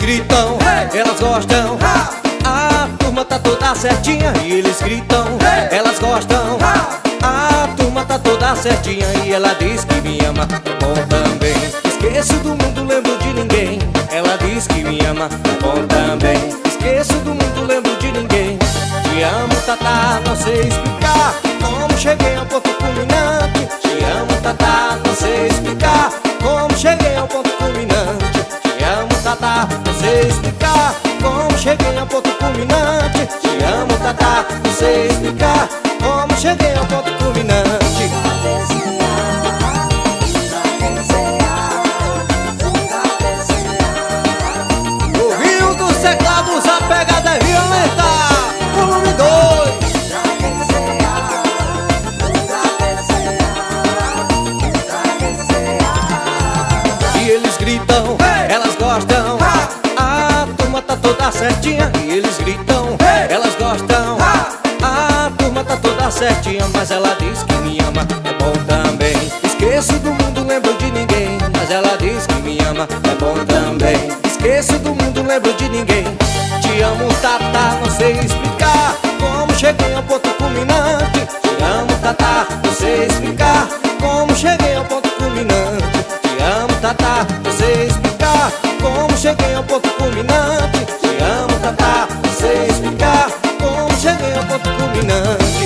gritam, elas gostam. A turma tá toda certinha e eles gritam, elas gostam. A turma tá toda certinha e ela diz que me ama, bom também. Esqueço do mundo, lembro de ninguém. Ela diz que me ama, bom também. Esqueço do mundo, lembro de ninguém. Te amo, Tatá, não sei explicar como cheguei ao ponto culminante. Te amo, Tatá, não sei explicar como cheguei ao ponto culminante. Te amo, Tatá, não sei explicar como cheguei ao ponto culminante. Te amo, Tatá, não sei explicar como cheguei ao ponto culminante. O Rio dos Teclados, a pegada é violenta. Volume 2. E eles gritam, elas gostam. A turma tá toda certinha e eles gritam, elas gostam. A turma tá toda certinha, mas ela diz que me ama, é bom também. Esqueço do mundo, lembro de ninguém, mas ela diz que me ama, é bom também. Esqueço do mundo, lembro de ninguém. Te amo, Tatá, não sei explicar como cheguei ao ponto culminante. Te amo, Tatá, não sei explicar como cheguei ao ponto culminante. Te amo, Tatá, não sei explicar como cheguei ao ponto culminante. Te amo, Tatá, não sei explicar como cheguei ao ponto culminante.